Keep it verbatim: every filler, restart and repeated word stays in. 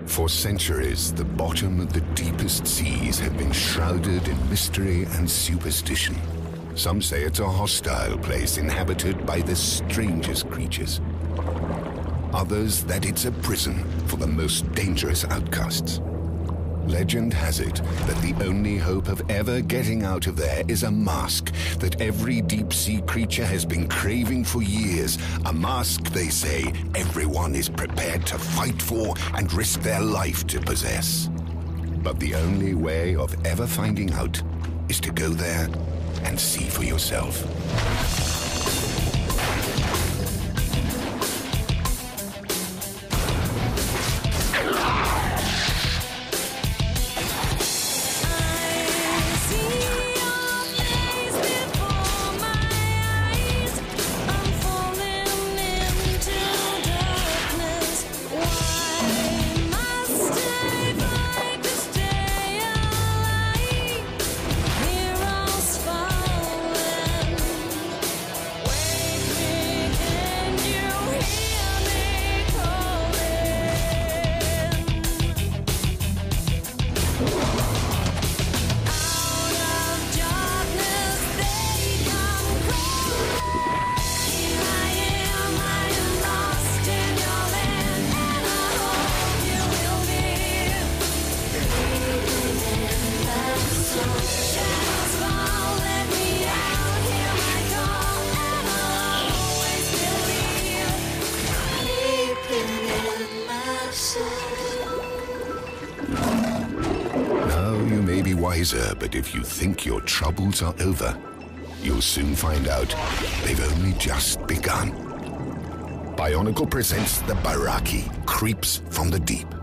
For centuries, the bottom of the deepest seas have been shrouded in mystery and superstition. Some say it's a hostile place inhabited by the strangest creatures. Others that it's a prison for the most dangerous outcasts. Legend has it that the only hope of ever getting out of there is a mask that every deep-sea creature has been craving for years. A mask, they say, everyone is prepared to fight for and risk their life to possess. But the only way of ever finding out is to go there and see for yourself. Wiser, but if you think your troubles are over, you'll soon find out they've only just begun. Bionicle presents the Baraki, Creeps from the Deep.